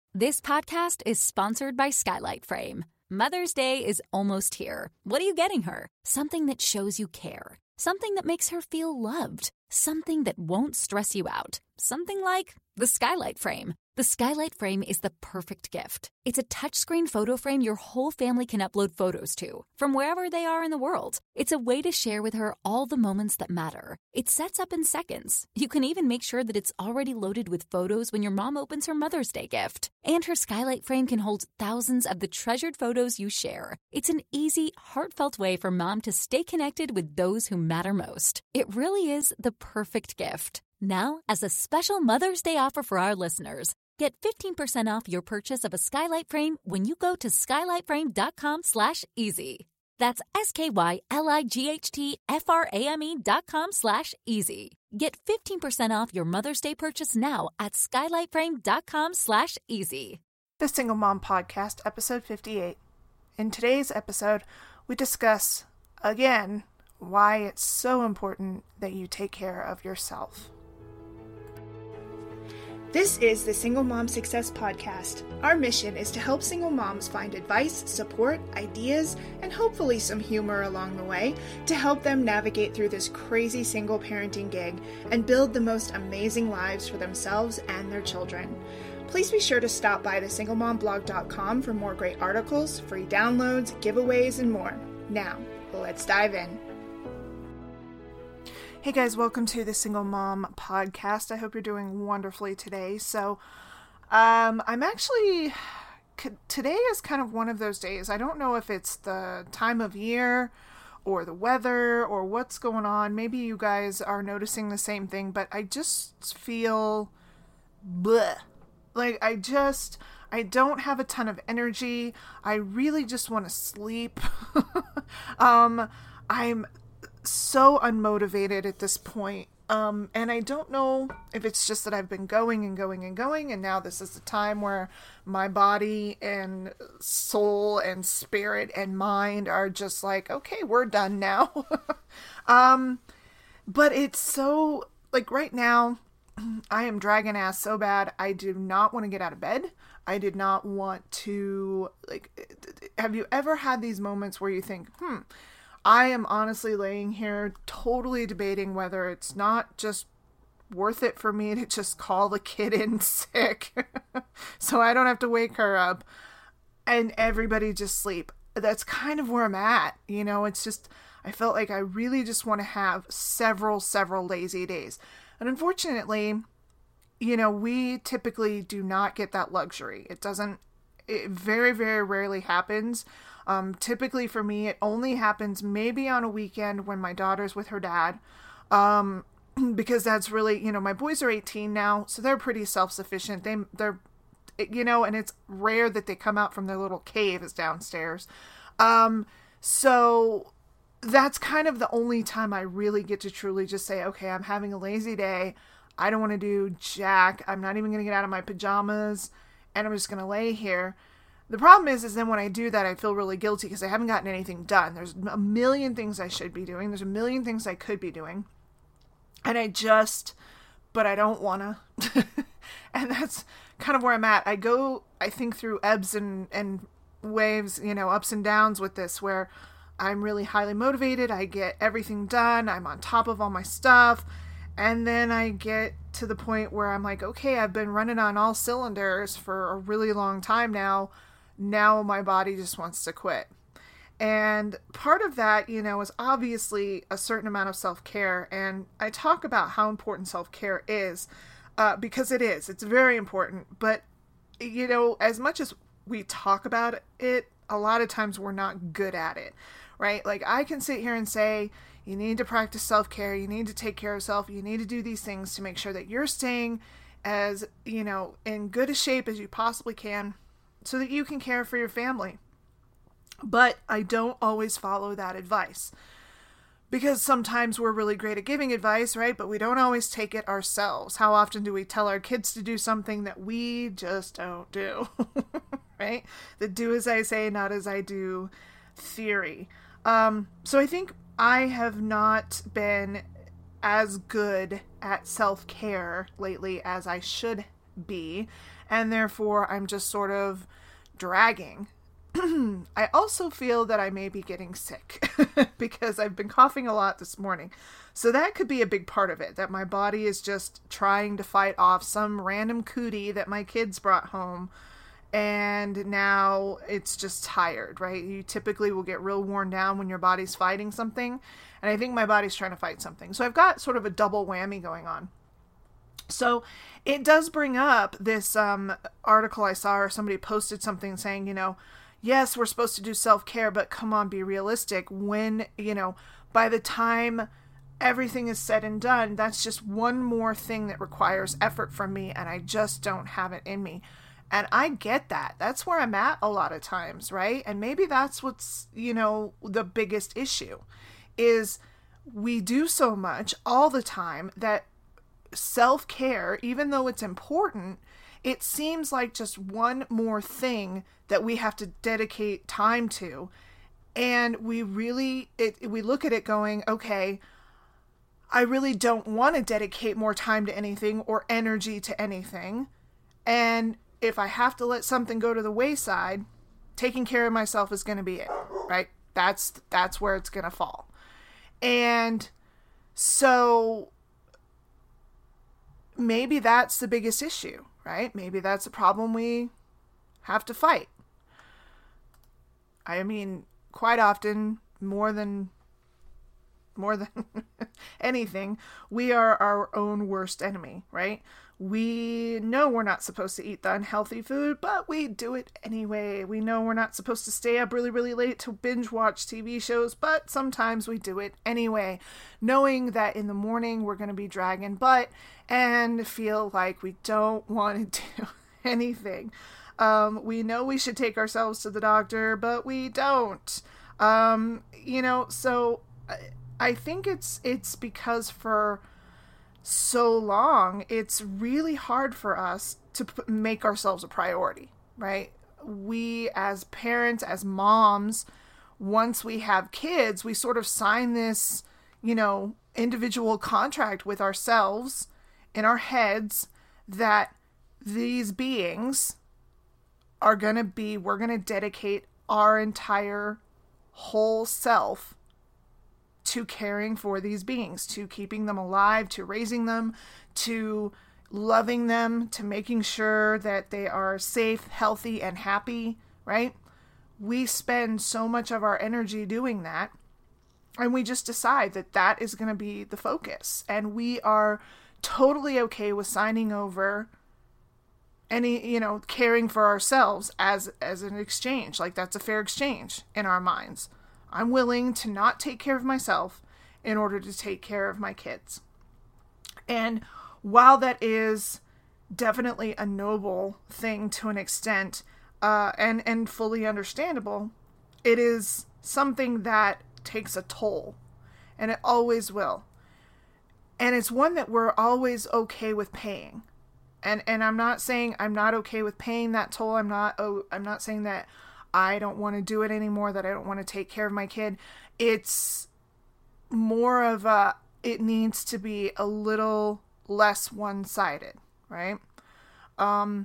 This podcast is sponsored by Skylight Frame. Mother's Day is almost here. What are you getting her? Something that shows you care. Something that makes her feel loved. Something that won't stress you out. Something like the Skylight Frame. The Skylight Frame is the perfect gift. It's a touchscreen photo frame your whole family can upload photos to, from wherever they are in the world. It's a way to share with her all the moments that matter. It sets up in seconds. You can even make sure that it's already loaded with photos when your mom opens her Mother's Day gift. And her Skylight Frame can hold thousands of the treasured photos you share. It's an easy, heartfelt way for mom to stay connected with those who matter most. It really is the perfect gift. Now, as a special Mother's Day offer for our listeners, get 15% off your purchase of a Skylight Frame when you go to skylightframe.com/easy. That's SKYLIGHTFRAME.com/easy. Get 15% off your Mother's Day purchase now at skylightframe.com/easy. The Single Mom Podcast, episode 58. In today's episode, we discuss, again, why it's so important that you take care of yourself. This is the Single Mom Success Podcast. Our mission is to help single moms find advice, support, ideas, and hopefully some humor along the way to help them navigate through this crazy single parenting gig and build the most amazing lives for themselves and their children. Please be sure to stop by thesinglemomblog.com for more great articles, free downloads, giveaways, and more. Now, let's dive in. Hey guys, welcome to the Single Mom Podcast. I hope you're doing wonderfully today. So, I'm actually, today is kind of one of those days. I don't know if it's the time of year or the weather or what's going on. Maybe you guys are noticing the same thing, but I just feel bleh. Like I don't have a ton of energy. I really just want to sleep. I'm so unmotivated at this point. And I don't know if it's just that I've been going, and now this is the time where my body and soul and spirit and mind are just like, okay, we're done now. But it's so, like right now, I am dragging ass so bad. I do not want to get out of bed. I did not want to, have you ever had these moments where you think, I am honestly laying here totally debating whether it's not just worth it for me to just call the kid in sick so I don't have to wake her up and everybody just sleep. That's kind of where I'm at. You know, it's just, I felt like I really just want to have several lazy days. And unfortunately, you know, we typically do not get that luxury. It very, very rarely happens. Typically for me, it only happens maybe on a weekend when my daughter's with her dad. Because that's really, you know, my boys are 18 now, so they're pretty self-sufficient. They're, you know, and it's rare that they come out from their little caves downstairs. So that's kind of the only time I really get to truly just say, okay, I'm having a lazy day. I don't want to do jack. I'm not even going to get out of my pajamas, and I'm just going to lay here. The problem is then when I do that, I feel really guilty because I haven't gotten anything done. There's a million things I should be doing. There's a million things I could be doing. And but I don't want to. And that's kind of where I'm at. I think through ebbs and waves, you know, ups and downs with this, where I'm really highly motivated. I get everything done. I'm on top of all my stuff. And then I get to the point where I'm like, okay, I've been running on all cylinders for a really long time now. Now my body just wants to quit. And part of that, you know, is obviously a certain amount of self-care. And I talk about how important self-care is, because it is. It's very important. But, you know, as much as we talk about it, a lot of times we're not good at it, right? Like I can sit here and say, you need to practice self-care. You need to take care of yourself. You need to do these things to make sure that you're staying as, you know, in good a shape as you possibly can, so that you can care for your family. But I don't always follow that advice, because sometimes we're really great at giving advice, right? But we don't always take it ourselves. How often do we tell our kids to do something that we just don't do, right? The do as I say, not as I do theory. So I think I have not been as good at self-care lately as I should be. and therefore I'm just sort of dragging. I also feel that I may be getting sick because I've been coughing a lot this morning. So that could be a big part of it, that my body is just trying to fight off some random cootie that my kids brought home. And now it's just tired, right? You typically will get real worn down when your body's fighting something. And I think my body's trying to fight something. So I've got sort of a double whammy going on. So it does bring up this article I saw, or somebody posted something saying, you know, yes, we're supposed to do self-care, but come on, be realistic. When, you know, by the time everything is said and done, that's just one more thing that requires effort from me, and I just don't have it in me. And I get that. That's where I'm at a lot of times, right? And maybe that's what's, you know, the biggest issue is we do so much all the time that self-care, even though it's important, it seems like just one more thing that we have to dedicate time to. And we look at it going, okay, I really don't want to dedicate more time to anything or energy to anything. And if I have to let something go to the wayside, taking care of myself is going to be it, right? That's where it's going to fall. And so maybe that's the biggest issue, right? Maybe that's a problem we have to fight. I mean, quite often, more than anything, we are our own worst enemy, right? We know we're not supposed to eat the unhealthy food, but we do it anyway. We know we're not supposed to stay up really, really late to binge watch TV shows, but sometimes we do it anyway, knowing that in the morning we're going to be dragging butt and feel like we don't want to do anything. We know we should take ourselves to the doctor, but we don't. You know, so I think it's because for so long, it's really hard for us to make ourselves a priority, right? We as parents, as moms, once we have kids, we sort of sign this, you know, individual contract with ourselves in our heads that these beings are going to be, we're going to dedicate our entire whole self to caring for these beings, to keeping them alive, to raising them, to loving them, to making sure that they are safe, healthy, and happy, right? We spend so much of our energy doing that, and we just decide that that is going to be the focus. And we are totally okay with signing over any, you know, caring for ourselves as an exchange. Like, that's a fair exchange in our minds. I'm willing to not take care of myself in order to take care of my kids. And while that is definitely a noble thing to an extent, and fully understandable, it is something that takes a toll, and it always will. And it's one that we're always okay with paying. And I'm not saying I'm not okay with paying that toll. I'm not saying that I don't want to do it anymore, that I don't want to take care of my kid. It's more of it needs to be a little less one-sided, right? And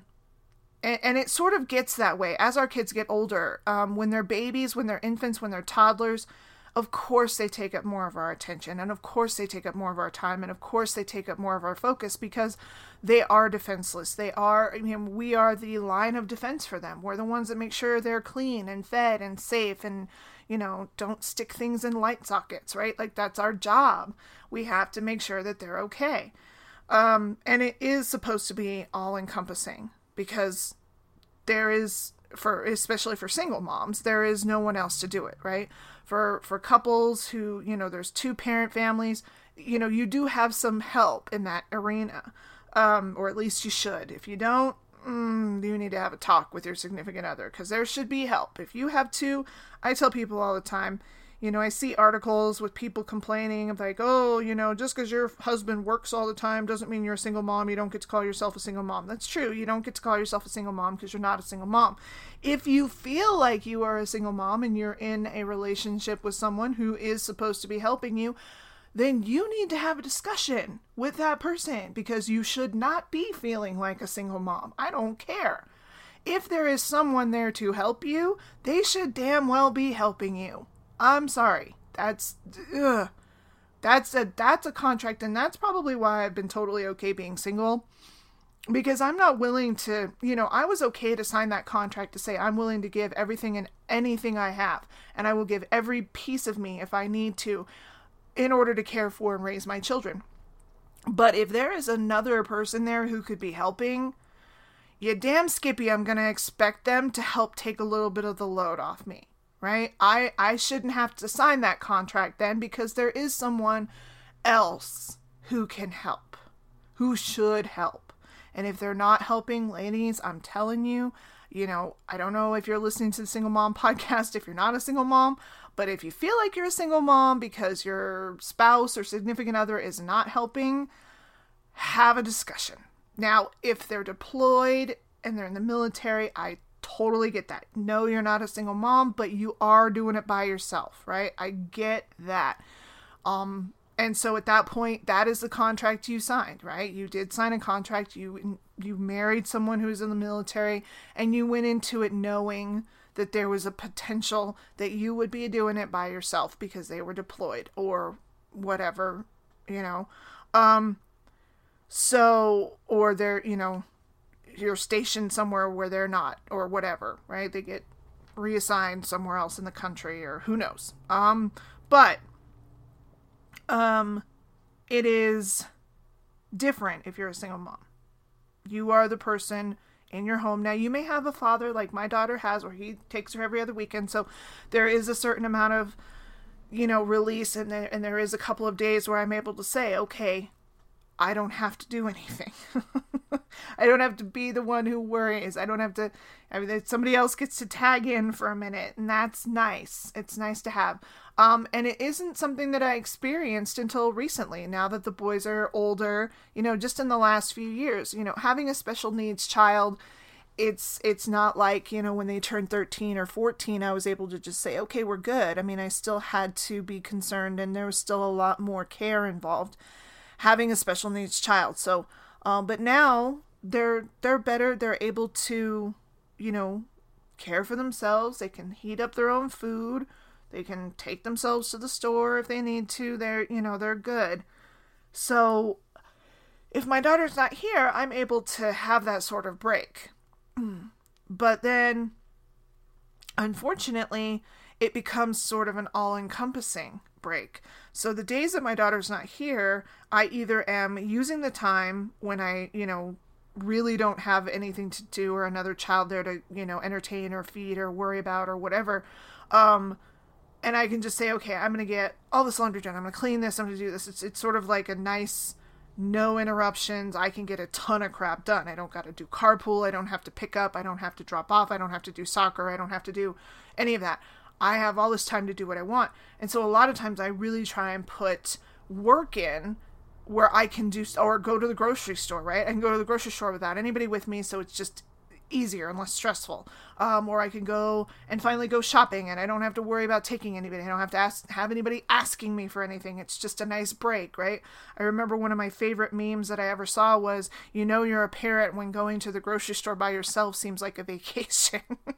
it sort of gets that way as our kids get older. When they're babies, when they're infants, when they're toddlers, of course they take up more of our attention, and of course they take up more of our time, and of course they take up more of our focus because they are defenseless. They are, I mean, we are the line of defense for them. We're the ones that make sure they're clean and fed and safe and, you know, don't stick things in light sockets, right? Like, that's our job. We have to make sure that they're okay. And it is supposed to be all encompassing because there is, especially for single moms, there is no one else to do it, right? For couples who, you know, there's 2-parent families, you know, you do have some help in that arena, or at least you should. If you don't, you need to have a talk with your significant other, because there should be help. If you have 2, I tell people all the time, you know, I see articles with people complaining of like, oh, you know, just because your husband works all the time doesn't mean you're a single mom. You don't get to call yourself a single mom. That's true. You don't get to call yourself a single mom because you're not a single mom. If you feel like you are a single mom and you're in a relationship with someone who is supposed to be helping you, then you need to have a discussion with that person, because you should not be feeling like a single mom. I don't care. If there is someone there to help you, they should damn well be helping you. I'm sorry. That's a contract, and that's probably why I've been totally okay being single, because I'm not willing to, I was okay to sign that contract to say I'm willing to give everything and anything I have, and I will give every piece of me if I need to in order to care for and raise my children. But if there is another person there who could be helping, you damn skippy, I'm going to expect them to help take a little bit of the load off me, right? I shouldn't have to sign that contract then, because there is someone else who can help, who should help. And if they're not helping, ladies, I'm telling you, I don't know if you're listening to the Single Mom podcast, if you're not a single mom, but if you feel like you're a single mom because your spouse or significant other is not helping, have a discussion. Now, if they're deployed and they're in the military, I totally get that. No, you're not a single mom, but you are doing it by yourself, right? I get that. And so at that point, that is the contract you signed, right? You did sign a contract. You married someone who's in the military, and you went into it knowing that there was a potential that you would be doing it by yourself because they were deployed or whatever, So, or they're, you're stationed somewhere where they're not, or whatever, right? They get reassigned somewhere else in the country, or who knows. But it is different if you're a single mom. You are the person in your home. Now, you may have a father like my daughter has, where he takes her every other weekend. So there is a certain amount of, release, and there is a couple of days where I'm able to say, okay, I don't have to do anything. I don't have to be the one who worries. I don't have to, somebody else gets to tag in for a minute, and that's nice. It's nice to have. And it isn't something that I experienced until recently, now that the boys are older, just in the last few years. Having a special needs child, it's not like, when they turned 13 or 14, I was able to just say, okay, we're good. I still had to be concerned, and there was still a lot more care involved having a special needs child. So, but now they're better. They're able to, care for themselves. They can heat up their own food. They can take themselves to the store if they need to. They're good. So if my daughter's not here, I'm able to have that sort of break. But then, unfortunately, it becomes sort of an all-encompassing break. So the days that my daughter's not here, I either am using the time when I, really don't have anything to do, or another child there to, entertain or feed or worry about or whatever. And I can just say, okay, I'm going to get all this laundry done. I'm going to clean this. I'm going to do this. It's sort of like a nice, no interruptions. I can get a ton of crap done. I don't got to do carpool. I don't have to pick up. I don't have to drop off. I don't have to do soccer. I don't have to do any of that. I have all this time to do what I want. And so a lot of times I really try and put work in where I can do, or go to the grocery store, right? I can go to the grocery store without anybody with me, so it's just easier and less stressful. Or I can go and finally go shopping, and I don't have to worry about taking anybody. I don't have to have anybody asking me for anything. It's just a nice break, right? I remember one of my favorite memes that I ever saw was, you're a parent when going to the grocery store by yourself seems like a vacation.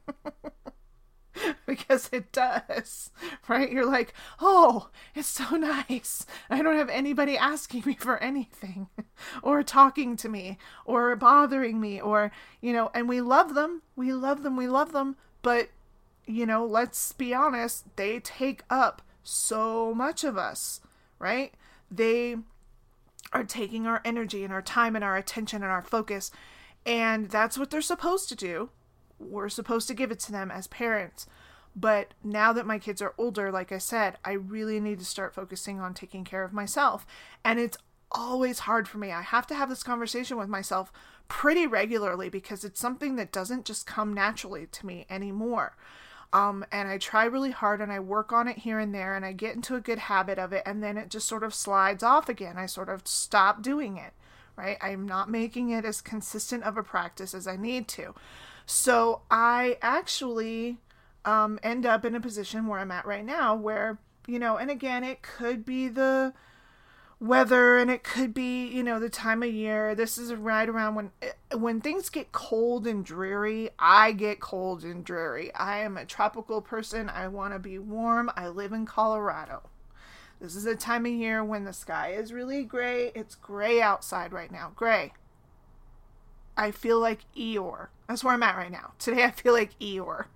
Because it does, right? You're like, oh, it's so nice. I don't have anybody asking me for anything or talking to me or bothering me or, and we love them. We love them. But, let's be honest, they take up so much of us, right? They are taking our energy and our time and our attention and our focus. And that's what they're supposed to do. We're supposed to give it to them as parents. But now that my kids are older, like I said, I really need to start focusing on taking care of myself. And it's always hard for me. I have to have this conversation with myself pretty regularly because it's something that doesn't just come naturally to me anymore. And I try really hard and I work on it here and there and I get into a good habit of it, and then it just sort of slides off again. I sort of stop doing it, right? I'm not making it as consistent of a practice as I need to. So I actually end up in a position where I'm at right now where, and again, it could be the weather, and it could be, you know, the time of year. This is right around when things get cold and dreary. I get cold and dreary. I am a tropical person. I want to be warm. I live in Colorado. This is a time of year when the sky is really gray. It's gray outside right now. Gray. I feel like Eeyore. That's where I'm at right now. Today I feel like Eeyore.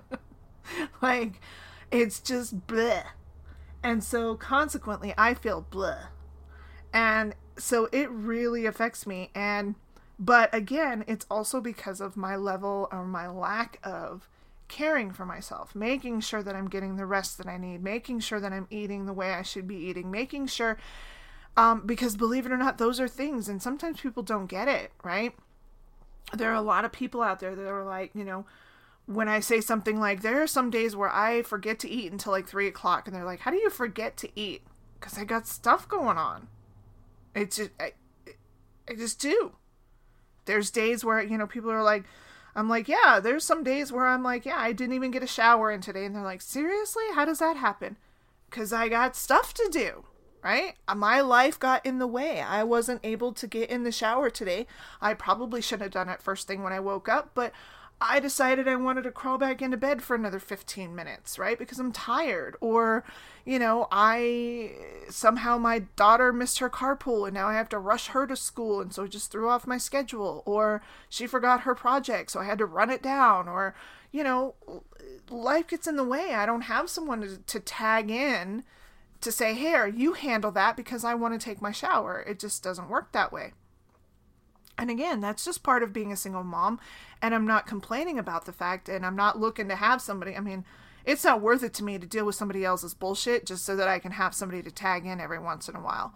Like, it's just bleh. And so consequently, I feel bleh. And so it really affects me. But again, it's also because of my level or my lack of caring for myself, making sure that I'm getting the rest that I need, making sure that I'm eating the way I should be eating, making sure, because believe it or not, those are things. And sometimes people don't get it, right? There are a lot of people out there that are like, you know, when I say something like, there are some days where I forget to eat until like 3 o'clock, and they're like, how do you forget to eat? Because I got stuff going on. It's just, I just do. There's days where, you know, people are like, I'm like, yeah, there's some days where I'm like, yeah, I didn't even get a shower in today. And they're like, seriously? How does that happen? Because I got stuff to do, right? My life got in the way. I wasn't able to get in the shower today. I probably should have done it first thing when I woke up, but I decided I wanted to crawl back into bed for another 15 minutes, right? Because I'm tired. Or, you know, somehow my daughter missed her carpool and now I have to rush her to school. And so I just threw off my schedule. Or she forgot her project, so I had to run it down. Or, you know, life gets in the way. I don't have someone to tag in to say, here, you handle that because I want to take my shower. It just doesn't work that way. And again, that's just part of being a single mom. And I'm not complaining about the fact, and I'm not looking to have somebody. I mean, it's not worth it to me to deal with somebody else's bullshit just so that I can have somebody to tag in every once in a while.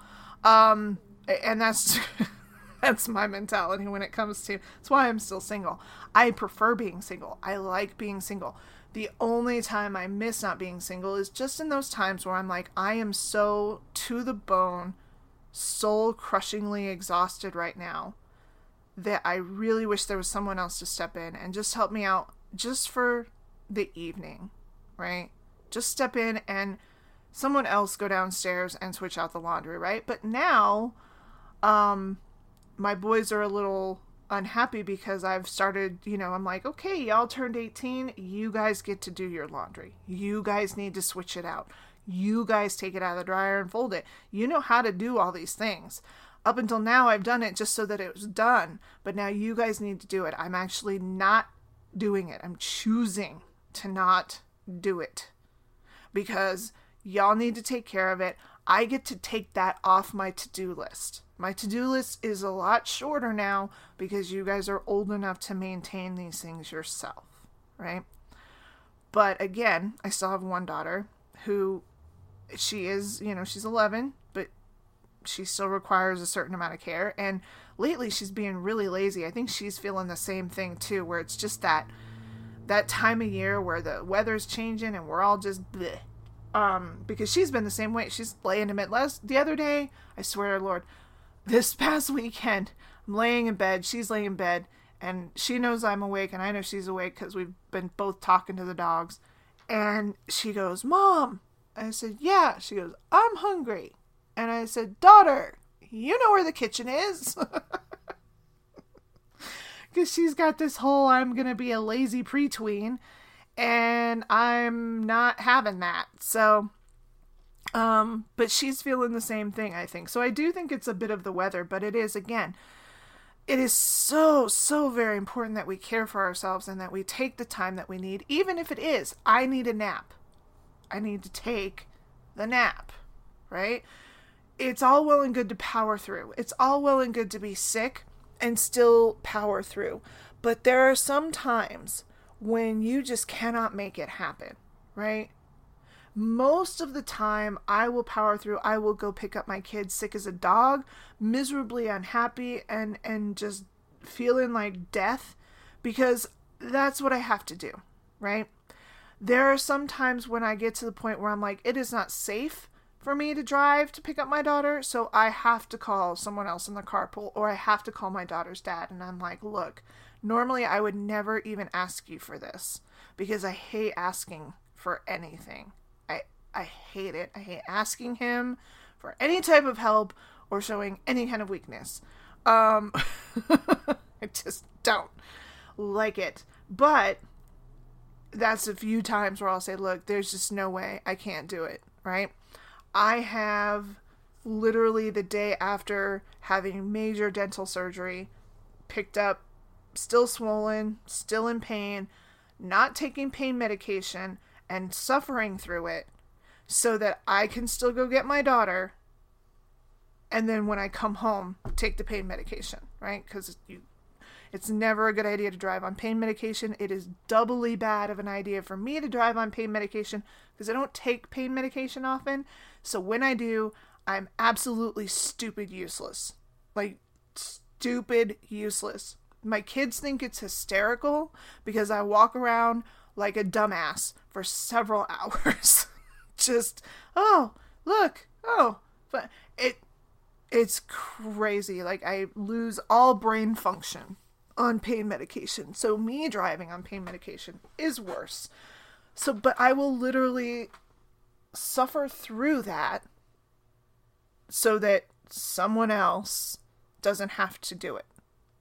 And that's that's my mentality when it comes to, that's why I'm still single. I prefer being single. I like being single. The only time I miss not being single is just in those times where I'm like, I am so to the bone, soul crushingly exhausted right now, that I really wish there was someone else to step in and just help me out just for the evening, right? Just step in and someone else go downstairs and switch out the laundry, right? But now, my boys are a little unhappy because I've started, you know, I'm like, okay, y'all turned 18. You guys get to do your laundry. You guys need to switch it out. You guys take it out of the dryer and fold it. You know how to do all these things. Up until now, I've done it just so that it was done. But now you guys need to do it. I'm actually not doing it. I'm choosing to not do it. Because y'all need to take care of it. I get to take that off my to-do list. My to-do list is a lot shorter now because you guys are old enough to maintain these things yourself, right? But again, I still have one daughter who, she is, you know, she's 11, but she still requires a certain amount of care. And lately she's being really lazy. I think she's feeling the same thing too, where it's just that time of year where the weather's changing and we're all just bleh. Because she's been the same way. She's laying in bed. The other day, I swear to Lord, this past weekend, I'm laying in bed, she's laying in bed, and she knows I'm awake and I know she's awake because we've been both talking to the dogs. And she goes, Mom. I said, yeah. She goes, I'm hungry. And I said, daughter, you know where the kitchen is. Because she's got this whole, I'm going to be a lazy pretween. And I'm not having that. So, but she's feeling the same thing, I think. So I do think it's a bit of the weather. But it is, again, it is so, so very important that we care for ourselves and that we take the time that we need. Even if it is, I need a nap. I need to take the nap, right? It's all well and good to power through. It's all well and good to be sick and still power through. But there are some times when you just cannot make it happen, right? Most of the time, I will power through. I will go pick up my kids sick as a dog, miserably unhappy, and just feeling like death, because that's what I have to do, right? There are some times when I get to the point where I'm like, it is not safe for me to drive to pick up my daughter, so I have to call someone else in the carpool, or I have to call my daughter's dad. And I'm like, look, normally I would never even ask you for this because I hate asking for anything. I hate it. I hate asking him for any type of help or showing any kind of weakness. I just don't like it. But that's a few times where I'll say, look, there's just no way, I can't do it, right? I have literally the day after having major dental surgery, picked up, still swollen, still in pain, not taking pain medication, and suffering through it so that I can still go get my daughter, and then when I come home, take the pain medication, right? Because it's never a good idea to drive on pain medication. It is doubly bad of an idea for me to drive on pain medication because I don't take pain medication often. So when I do, I'm absolutely stupid useless. Like, stupid useless. My kids think it's hysterical because I walk around like a dumbass for several hours. Just, oh, look, oh, but it's crazy. Like, I lose all brain function on pain medication. So me driving on pain medication is worse. So, but I will literally suffer through that so that someone else doesn't have to do it.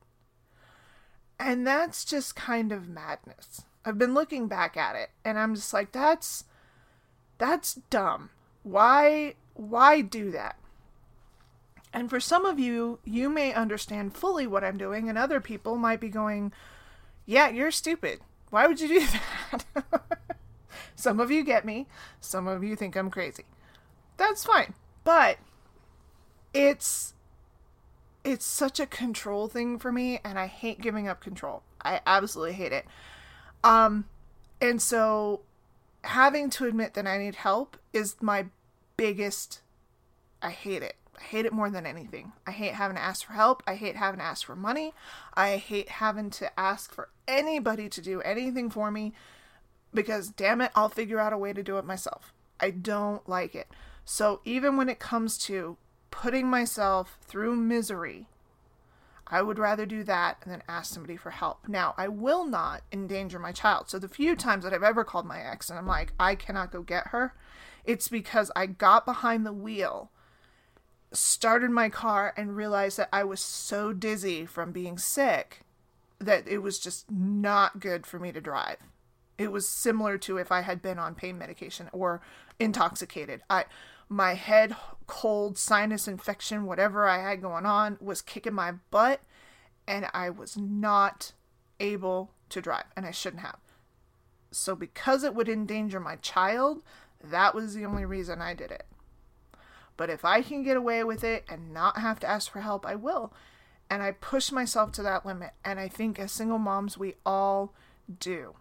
And that's just kind of madness. I've been looking back at it and I'm just like, that's dumb. Why do that? And for some of you, you may understand fully what I'm doing, and other people might be going, yeah, you're stupid. Why would you do that? Some of you get me. Some of you think I'm crazy. That's fine. But it's such a control thing for me, and I hate giving up control. I absolutely hate it. And so having to admit that I need help is my biggest, I hate it. I hate it more than anything. I hate having to ask for help. I hate having to ask for money. I hate having to ask for anybody to do anything for me because, damn it, I'll figure out a way to do it myself. I don't like it. So even when it comes to putting myself through misery, I would rather do that than ask somebody for help. Now, I will not endanger my child. So the few times that I've ever called my ex and I'm like, I cannot go get her, it's because I got behind the wheel, started my car, and realized that I was so dizzy from being sick that it was just not good for me to drive. It was similar to if I had been on pain medication or intoxicated. My head, cold, sinus infection, whatever I had going on was kicking my butt, and I was not able to drive, and I shouldn't have. So because it would endanger my child, that was the only reason I did it. But if I can get away with it and not have to ask for help, I will. And I push myself to that limit. And I think as single moms, we all do.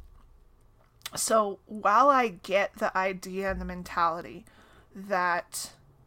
So while I get the idea and the mentality that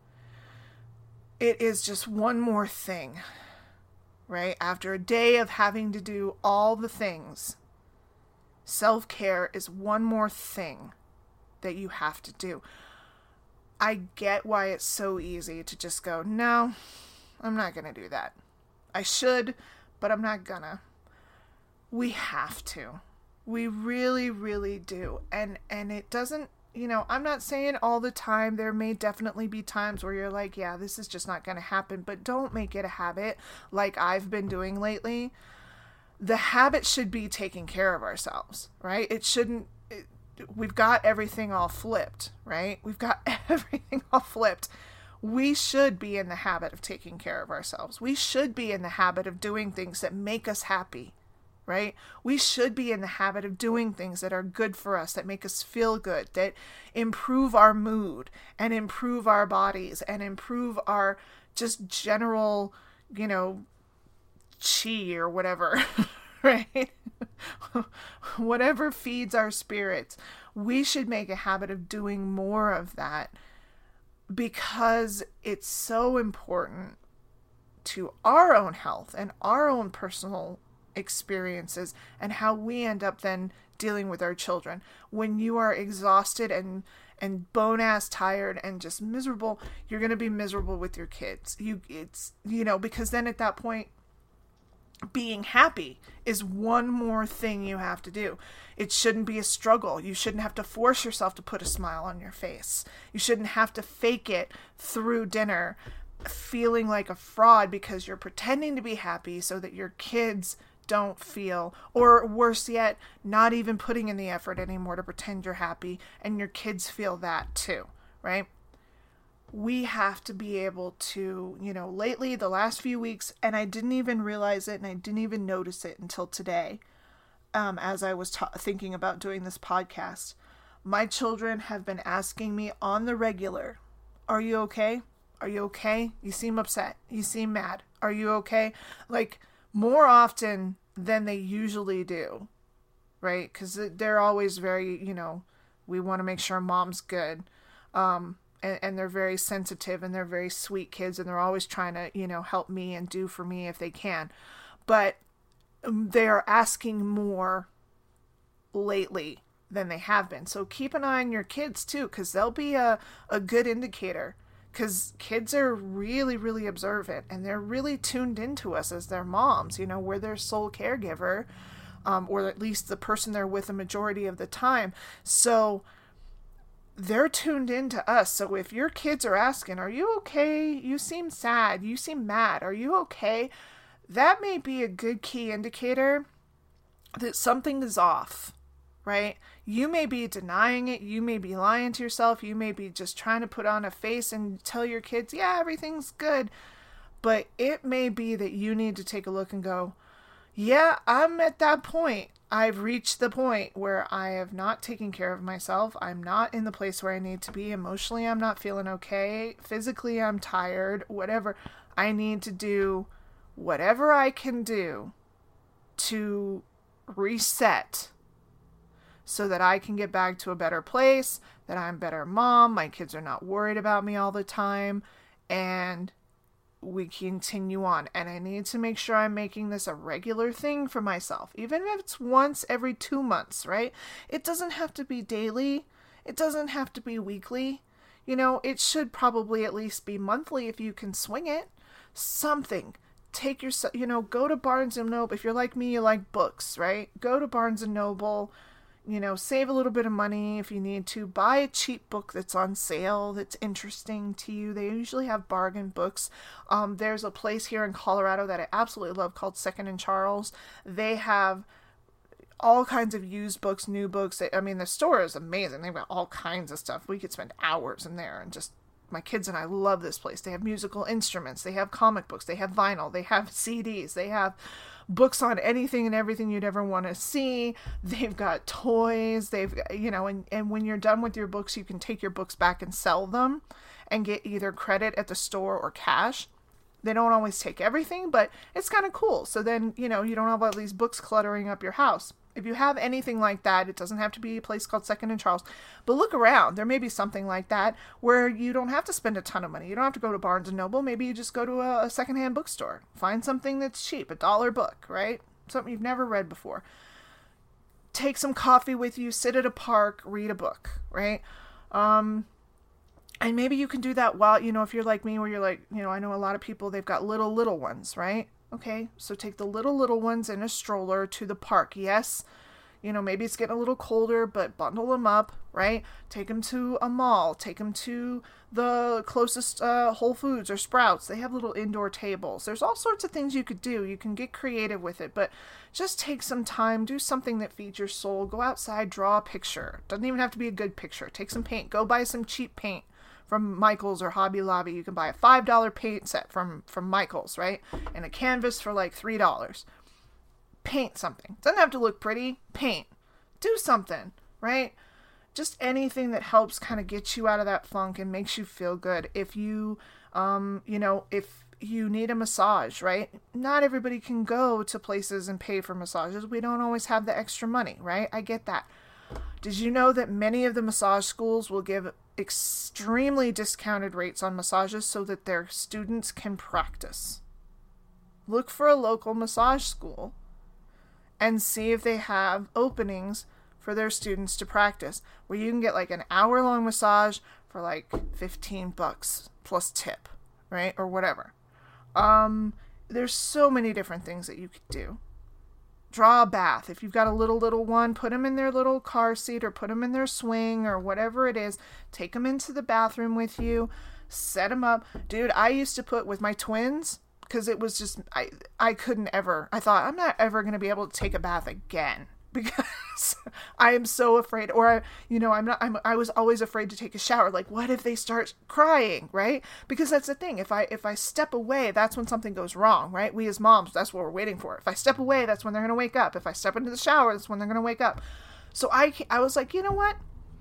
it is just one more thing, right? After a day of having to do all the things, self-care is one more thing that you have to do. I get why it's so easy to just go, no, I'm not going to do that. I should, but I'm not gonna. We have to. We really, really do. And it doesn't, I'm not saying all the time. There may definitely be times where you're like, yeah, this is just not going to happen. But don't make it a habit like I've been doing lately. The habit should be taking care of ourselves, right? It shouldn't. We've got everything all flipped, right? We've got everything all flipped. We should be in the habit of taking care of ourselves. We should be in the habit of doing things that make us happy, right? We should be in the habit of doing things that are good for us, that make us feel good, that improve our mood and improve our bodies and improve our just general, chi or whatever, right? Whatever feeds our spirits. We should make a habit of doing more of that because it's so important to our own health and our own personal experiences and how we end up then dealing with our children. When you are exhausted and bone-ass tired and just miserable, you're going to be miserable with your kids. Because then at that point, being happy is one more thing you have to do. It shouldn't be a struggle. You shouldn't have to force yourself to put a smile on your face. You shouldn't have to fake it through dinner, feeling like a fraud because you're pretending to be happy so that your kids don't feel, or worse yet, not even putting in the effort anymore to pretend you're happy and your kids feel that too, right? We have to be able to, lately, the last few weeks, and I didn't even realize it and I didn't even notice it until today, as I was thinking about doing this podcast, my children have been asking me on the regular, are you okay? Are you okay? You seem upset. You seem mad. Are you okay? Like, more often than they usually do, right? Because they're always very, we want to make sure mom's good. And they're very sensitive and they're very sweet kids and they're always trying to, help me and do for me if they can. But they are asking more lately than they have been. So keep an eye on your kids too, because they'll be a good indicator. Because kids are really, really observant and they're really tuned into us as their moms. We're their sole caregiver, or at least the person they're with the majority of the time. So they're tuned into us. So if your kids are asking, are you okay? You seem sad. You seem mad. Are you okay? That may be a good key indicator that something is off, right? You may be denying it. You may be lying to yourself. You may be just trying to put on a face and tell your kids, yeah, everything's good. But it may be that you need to take a look and go, yeah, I'm at that point. I've reached the point where I have not taken care of myself. I'm not in the place where I need to be. Emotionally, I'm not feeling okay. Physically, I'm tired. Whatever. I need to do whatever I can do to reset so that I can get back to a better place, that I'm a better mom, my kids are not worried about me all the time, and we continue on. And I need to make sure I'm making this a regular thing for myself, even if it's once every 2 months, right? It doesn't have to be daily. It doesn't have to be weekly. It should probably at least be monthly if you can swing it. Something. Take yourself, go to Barnes & Noble. If you're like me, you like books, right? Go to Barnes & Noble. Save a little bit of money if you need to. Buy a cheap book that's on sale that's interesting to you. They usually have bargain books. There's a place here in Colorado that I absolutely love called Second and Charles. They have all kinds of used books, new books. The store is amazing. They've got all kinds of stuff. We could spend hours in there and just... My kids and I love this place. They have musical instruments. They have comic books. They have vinyl. They have CDs. They have books on anything and everything you'd ever want to see. They've got toys. They've, and when you're done with your books, you can take your books back and sell them and get either credit at the store or cash. They don't always take everything, but it's kind of cool. So then, you don't have all these books cluttering up your house. If you have anything like that, it doesn't have to be a place called Second and Charles, but look around. There may be something like that where you don't have to spend a ton of money. You don't have to go to Barnes & Noble. Maybe you just go to a secondhand bookstore. Find something that's cheap, $1 book, right? Something you've never read before. Take some coffee with you, sit at a park, read a book, right? And maybe you can do that while, if you're like me, where you're like, I know a lot of people, they've got little ones, right? Okay, so take the little ones in a stroller to the park. Yes, maybe it's getting a little colder, but bundle them up, right? Take them to a mall. Take them to the closest Whole Foods or Sprouts. They have little indoor tables. There's all sorts of things you could do. You can get creative with it, but just take some time. Do something that feeds your soul. Go outside, draw a picture. Doesn't even have to be a good picture. Take some paint. Go buy some cheap paint from Michael's or Hobby Lobby. You can buy a $5 paint set from Michael's, right? And a canvas for like $3. Paint something. Doesn't have to look pretty. Paint. Do something, right? Just anything that helps kind of get you out of that funk and makes you feel good. If you, if you need a massage, right? Not everybody can go to places and pay for massages. We don't always have the extra money, right? I get that. Did you know that many of the massage schools will give extremely discounted rates on massages so that their students can practice? Look for a local massage school and see if they have openings for their students to practice, where you can get like an hour-long massage for like $15 plus tip, right? Or whatever. there's so many different things that you could do. Draw a bath. If you've got a little one, put them in their little car seat or put them in their swing or whatever it is. Take them into the bathroom with you. Set them up. Dude, I used to put with my twins, because it was just, I couldn't ever. I thought, I'm not ever going to be able to take a bath again. Because I am so afraid, or I was always afraid to take a shower. Like, what if they start crying, right? Because that's the thing. If I step away, that's when something goes wrong, right? We as moms, that's what we're waiting for. If I step away, that's when they're going to wake up. If I step into the shower, that's when they're going to wake up. So I was like, you know what?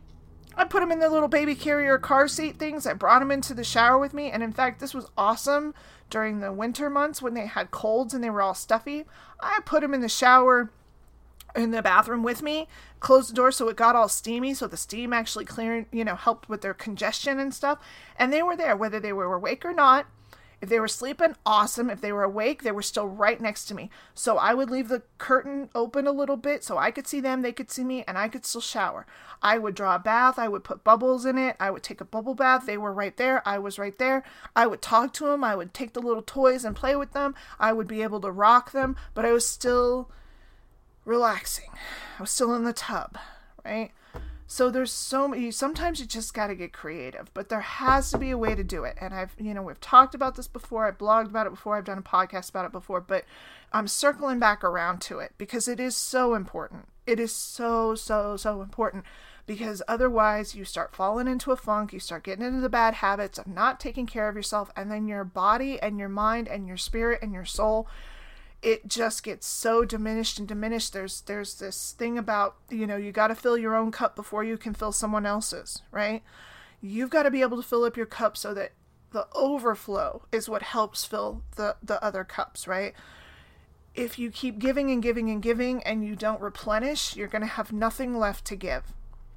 I put them in their little baby carrier car seat things. I brought them into the shower with me. And in fact, this was awesome during the winter months when they had colds and they were all stuffy. I put them in the shower in the bathroom with me, closed the door so it got all steamy, so the steam actually cleared, helped with their congestion and stuff. And they were there, whether they were awake or not. If they were sleeping, awesome. If they were awake, they were still right next to me. So I would leave the curtain open a little bit so I could see them, they could see me, and I could still shower. I would draw a bath. I would put bubbles in it. I would take a bubble bath. They were right there. I was right there. I would talk to them. I would take the little toys and play with them. I would be able to rock them, but I was still relaxing. I was still in the tub, right? So there's so many, sometimes you just got to get creative, but there has to be a way to do it. And we've talked about this before. I've blogged about it before. I've done a podcast about it before, but I'm circling back around to it because it is so important. It is so, so, so important, because otherwise you start falling into a funk. You start getting into the bad habits of not taking care of yourself. And then your body and your mind and your spirit and your soul, it just gets so diminished and diminished. There's this thing about, you got to fill your own cup before you can fill someone else's, right? You've got to be able to fill up your cup so that the overflow is what helps fill the other cups, right? If you keep giving and giving and giving and you don't replenish, you're going to have nothing left to give,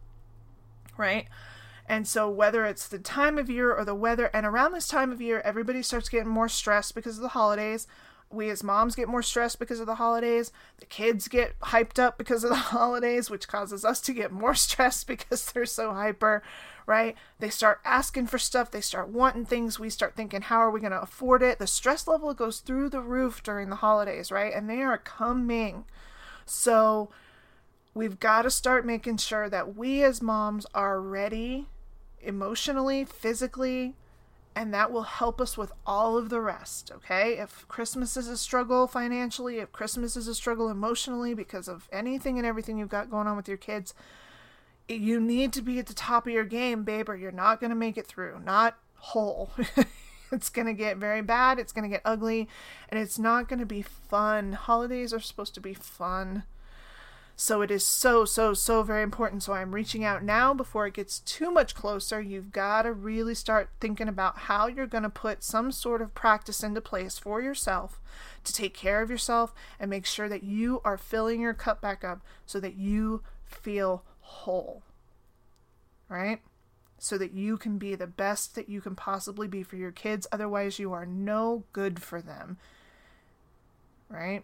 right? And so whether it's the time of year or the weather, and around this time of year, everybody starts getting more stressed because of the holidays. We as moms get more stressed because of the holidays. The kids get hyped up because of the holidays, which causes us to get more stressed because they're so hyper, right? They start asking for stuff. They start wanting things. We start thinking, how are we going to afford it? The stress level goes through the roof during the holidays, right? And they are coming. So we've got to start making sure that we as moms are ready emotionally, physically, and that will help us with all of the rest, okay? If Christmas is a struggle financially, if Christmas is a struggle emotionally because of anything and everything you've got going on with your kids, you need to be at the top of your game, babe, or you're not going to make it through. Not whole. It's going to get very bad. It's going to get ugly. And it's not going to be fun. Holidays are supposed to be fun. So it is so, so, so very important. So I'm reaching out now before it gets too much closer. You've got to really start thinking about how you're going to put some sort of practice into place for yourself to take care of yourself and make sure that you are filling your cup back up so that you feel whole, right? So that you can be the best that you can possibly be for your kids. Otherwise, you are no good for them, right?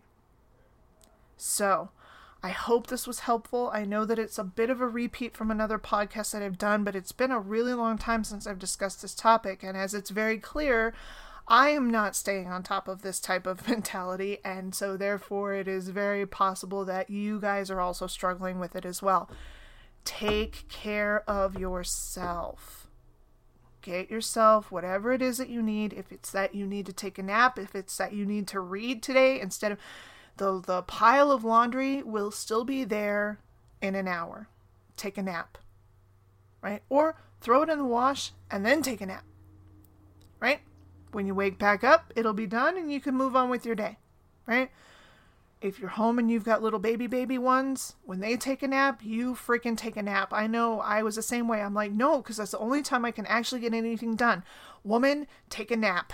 So I hope this was helpful. I know that it's a bit of a repeat from another podcast that I've done, but it's been a really long time since I've discussed this topic. And as it's very clear, I am not staying on top of this type of mentality. And so therefore it is very possible that you guys are also struggling with it as well. Take care of yourself. Get yourself whatever it is that you need. If it's that you need to take a nap, if it's that you need to read today instead of the pile of laundry will still be there in an hour. Take a nap, right? Or throw it in the wash and then take a nap, right? When you wake back up, it'll be done and you can move on with your day, right? If you're home and you've got little baby ones, when they take a nap, you freaking take a nap. I know I was the same way. I'm like, no, because that's the only time I can actually get anything done. Woman, take a nap.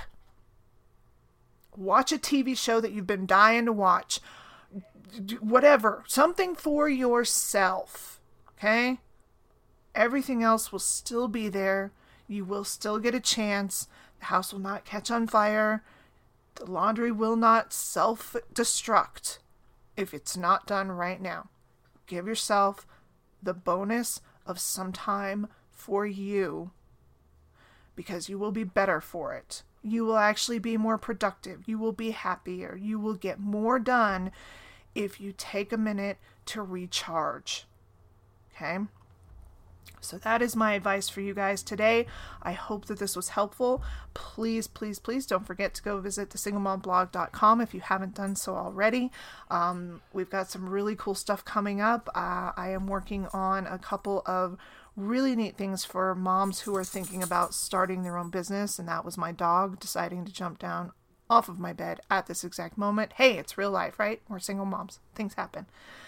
Watch a TV show that you've been dying to watch. Whatever. Something for yourself. Okay? Everything else will still be there. You will still get a chance. The house will not catch on fire. The laundry will not self-destruct if it's not done right now. Give yourself the bonus of some time for you because you will be better for it You will actually be more productive. You will be happier. You will get more done if you take a minute to recharge. Okay? So that is my advice for you guys today. I hope that this was helpful. Please, please, please don't forget to go visit thesinglemomblog.com if you haven't done so already. We've got some really cool stuff coming up. I am working on a couple of really neat things for moms who are thinking about starting their own business, and that was my dog deciding to jump down off of my bed at this exact moment. Hey, it's real life, right? We're single moms. Things happen.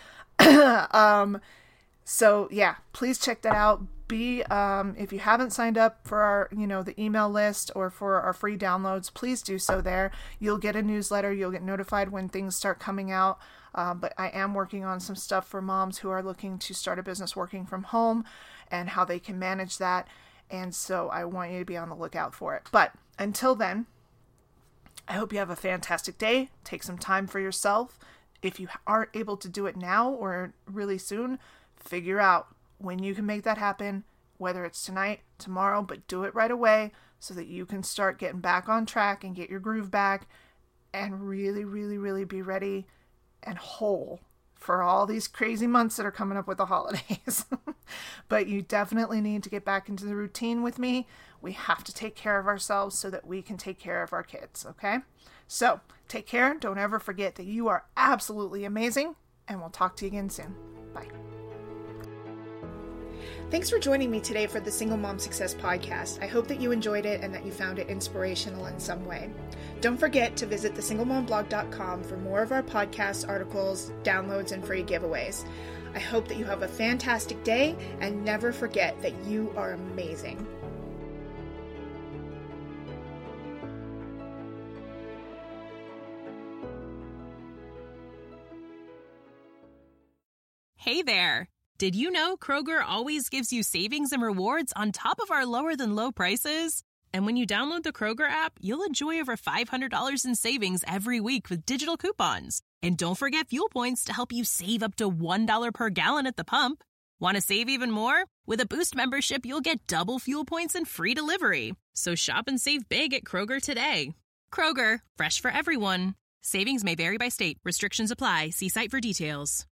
So yeah, please check that out. If you haven't signed up for our, the email list or for our free downloads, please do so there. You'll get a newsletter. You'll get notified when things start coming out. But I am working on some stuff for moms who are looking to start a business working from home and how they can manage that. And so I want you to be on the lookout for it. But until then, I hope you have a fantastic day. Take some time for yourself. If you aren't able to do it now or really soon, figure out when you can make that happen, whether it's tonight, tomorrow, but do it right away so that you can start getting back on track and get your groove back and really, really, really be ready and whole for all these crazy months that are coming up with the holidays. But you definitely need to get back into the routine with me. We have to take care of ourselves so that we can take care of our kids, okay? So take care. Don't ever forget that you are absolutely amazing, and we'll talk to you again soon. Bye. Thanks for joining me today for the Single Mom Success Podcast. I hope that you enjoyed it and that you found it inspirational in some way. Don't forget to visit thesinglemomblog.com for more of our podcasts, articles, downloads, and free giveaways. I hope that you have a fantastic day, and never forget that you are amazing. Hey there! Did you know Kroger always gives you savings and rewards on top of our lower-than-low prices? And when you download the Kroger app, you'll enjoy over $500 in savings every week with digital coupons. And don't forget fuel points to help you save up to $1 per gallon at the pump. Want to save even more? With a Boost membership, you'll get double fuel points and free delivery. So shop and save big at Kroger today. Kroger, fresh for everyone. Savings may vary by state. Restrictions apply. See site for details.